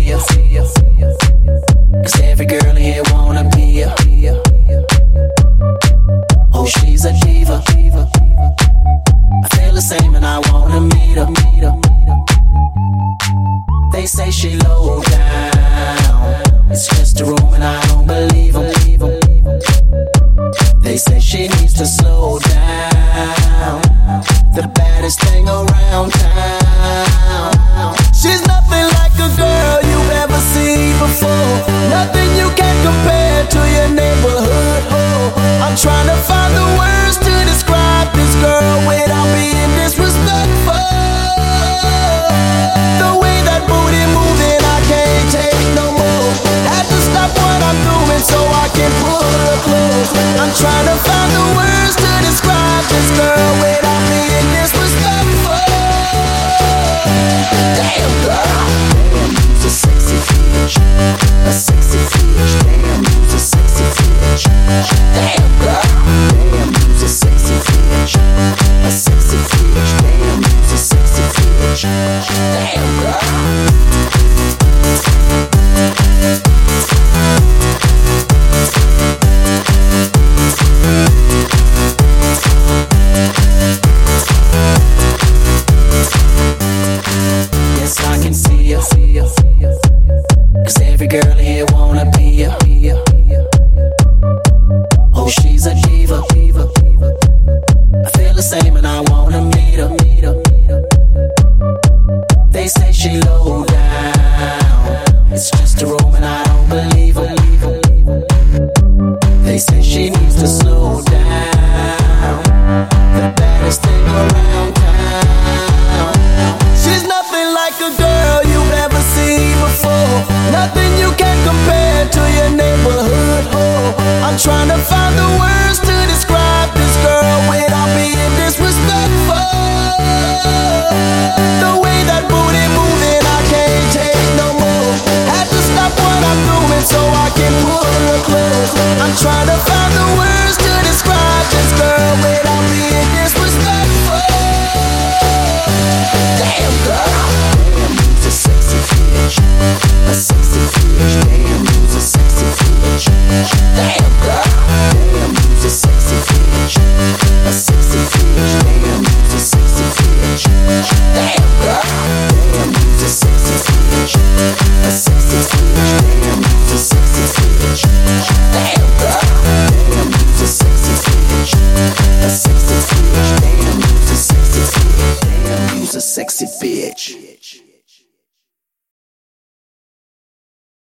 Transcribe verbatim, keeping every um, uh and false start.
see ya. Cause every girl in here wanna be ya. Oh, she's a diva. I feel the same and I wanna meet her. They say she low down, it's just a room and I don't believe them. They say she needs to slow down, the baddest thing around town. She's nothing like a girl you've ever seen before, nothing you can compare to your neighborhood. Oh, I'm trying to find the words to describe this girl without being disrespectful. The way that booty moving, I can't take no more. Had to stop what I'm doing so I can pull her close. I'm trying to find the words to describe this girl without being disrespectful. Damn girl, damn, you's a sexy bitch, a sexy bitch. Damn, you's a sexy bitch. Damn girl, damn, you's a sexy bitch, a sexy bitch. Damn, you's a sexy bitch. Damn girl. Yes, I can see ya. Cause every girl in here wanna be ya. Oh, she's a diva. I feel the same and I wanna meet her. They say she low down, it's just a room and I don't believe her. They say she needs to slow down, the baddest thing around town. She's nothing like a girl you've ever seen before, nothing you can compare to your neighborhood. Oh, I'm trying to find the words to describe this girl without being disrespectful. The way that booty moving, I can't take no more. Had to stop what I'm doing so I can pull her close. I'm trying to find the words to describe this girl without being disrespectful. Damn girl, damn, you's a sexy bitch, a sexy bitch. Damn, you's a sexy bitch. Damn girl, damn, you's a sexy bitch, a sexy bitch. Damn, you's a sexy bitch. Damn girl, damn, you's a sexy bitch, a sexy bitch. Damn, you's a sexy bitch. Damn girl, damn, you's a sexy bitch, a sexy bitch. Damn, you's a sexy bitch. Damn, you's a sexy bitch.